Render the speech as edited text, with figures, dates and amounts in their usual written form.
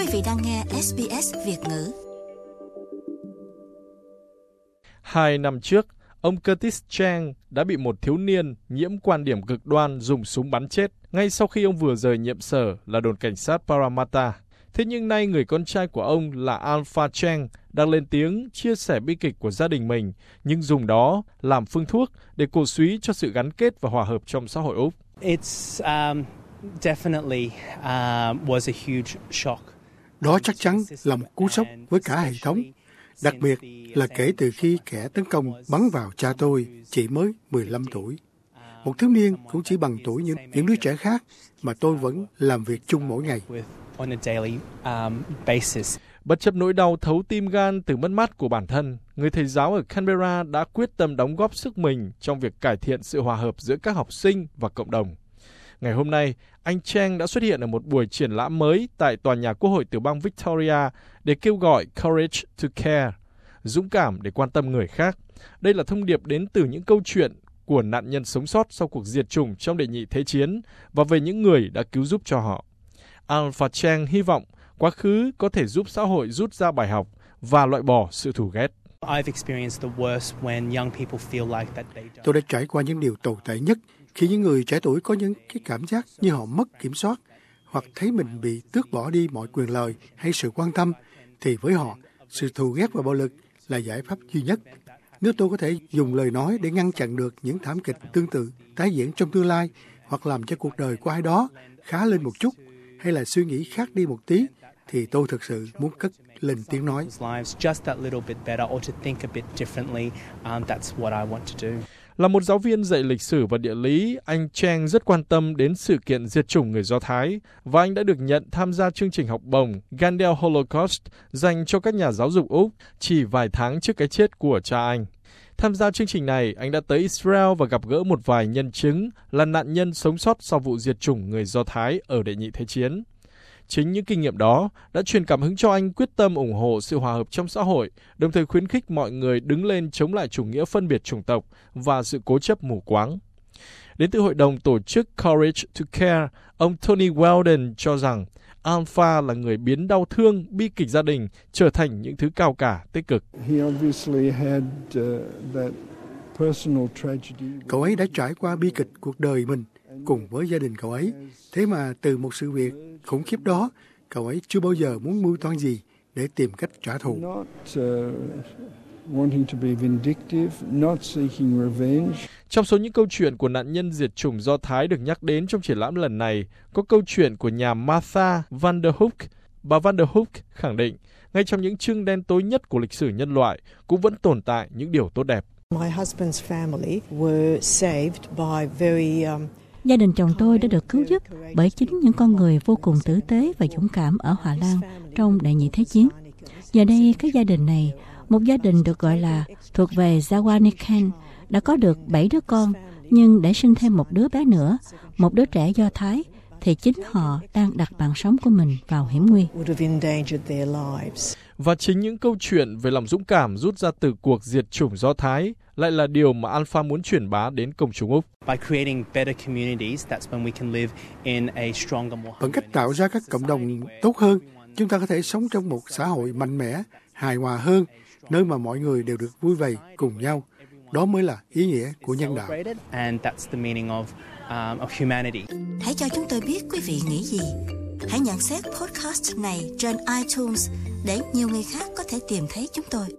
vị đang nghe SBS Việt ngữ. 2 năm trước, ông Curtis Chang đã bị một thiếu niên nhiễm quan điểm cực đoan dùng súng bắn chết ngay sau khi ông vừa rời nhiệm sở là đồn cảnh sát Parramatta. Thế nhưng nay người con trai của ông là Alpha Chang đang lên tiếng chia sẻ bi kịch của gia đình mình, nhưng dùng đó làm phương thuốc để cổ súy cho sự gắn kết và hòa hợp trong xã hội Úc. Was a huge shock. Đó chắc chắn là một cú sốc với cả hệ thống, đặc biệt là kể từ khi kẻ tấn công bắn vào cha tôi chỉ mới 15 tuổi. Một thiếu niên cũng chỉ bằng tuổi những đứa trẻ khác mà tôi vẫn làm việc chung mỗi ngày. Bất chấp nỗi đau thấu tim gan từ mất mát của bản thân, người thầy giáo ở Canberra đã quyết tâm đóng góp sức mình trong việc cải thiện sự hòa hợp giữa các học sinh và cộng đồng. Ngày hôm nay, anh Chang đã xuất hiện ở một buổi triển lãm mới tại tòa nhà Quốc hội tiểu bang Victoria để kêu gọi Courage to Care, dũng cảm để quan tâm người khác. Đây là thông điệp đến từ những câu chuyện của nạn nhân sống sót sau cuộc diệt chủng trong đệ nhị thế chiến và về những người đã cứu giúp cho họ. Alpha Chang hy vọng quá khứ có thể giúp xã hội rút ra bài học và loại bỏ sự thù ghét. Tôi đã trải qua những điều tồi tệ nhất khi những người trẻ tuổi có những cái cảm giác như họ mất kiểm soát hoặc thấy mình bị tước bỏ đi mọi quyền lợi hay sự quan tâm, thì với họ, sự thù ghét và bạo lực là giải pháp duy nhất. Nếu tôi có thể dùng lời nói để ngăn chặn được những thảm kịch tương tự tái diễn trong tương lai, hoặc làm cho cuộc đời của ai đó khá lên một chút, hay là suy nghĩ khác đi một tí, thì tôi thực sự muốn cất lên tiếng nói. Là một giáo viên dạy lịch sử và địa lý, anh Chang rất quan tâm đến sự kiện diệt chủng người Do Thái và anh đã được nhận tham gia chương trình học bổng Gandel Holocaust dành cho các nhà giáo dục Úc chỉ vài tháng trước cái chết của cha anh. Tham gia chương trình này, anh đã tới Israel và gặp gỡ một vài nhân chứng là nạn nhân sống sót sau vụ diệt chủng người Do Thái ở đệ nhị thế chiến. Chính những kinh nghiệm đó đã truyền cảm hứng cho anh quyết tâm ủng hộ sự hòa hợp trong xã hội, đồng thời khuyến khích mọi người đứng lên chống lại chủ nghĩa phân biệt chủng tộc và sự cố chấp mù quáng. Đến từ hội đồng tổ chức Courage to Care, ông Tony Weldon cho rằng Alpha là người biến đau thương, bi kịch gia đình trở thành những thứ cao cả, tích cực. Cậu ấy đã trải qua bi kịch cuộc đời mình cùng với gia đình cậu ấy. Thế mà từ một sự việc khủng khiếp đó, cậu ấy chưa bao giờ muốn mưu toan gì để tìm cách trả thù. Trong số những câu chuyện của nạn nhân diệt chủng Do Thái được nhắc đến trong triển lãm lần này, có câu chuyện của nhà Martha Van der Hoek. Bà Van der Hoek khẳng định, ngay trong những chương đen tối nhất của lịch sử nhân loại, cũng vẫn tồn tại những điều tốt đẹp. Gia đình chồng tôi đã được cứu giúp bởi chính những con người vô cùng tử tế và dũng cảm ở Hòa Lan trong đệ nhị thế chiến. Giờ đây, cái gia đình này, một gia đình được gọi là thuộc về Zawanikan, đã có được 7 đứa con, nhưng để sinh thêm một đứa bé nữa, một đứa trẻ Do Thái, thì chính họ đang đặt mạng sống của mình vào hiểm nguy. Và chính những câu chuyện về lòng dũng cảm rút ra từ cuộc diệt chủng Do Thái lại là điều mà Alpha muốn truyền bá đến công chúng Úc. Bằng cách tạo ra các cộng đồng tốt hơn, chúng ta có thể sống trong một xã hội mạnh mẽ, hài hòa hơn, nơi mà mọi người đều được vui vẻ cùng nhau. Đó mới là ý nghĩa của nhân đạo. Hãy cho chúng tôi biết quý vị nghĩ gì. Hãy nhận xét podcast này trên iTunes để nhiều người khác có thể tìm thấy chúng tôi.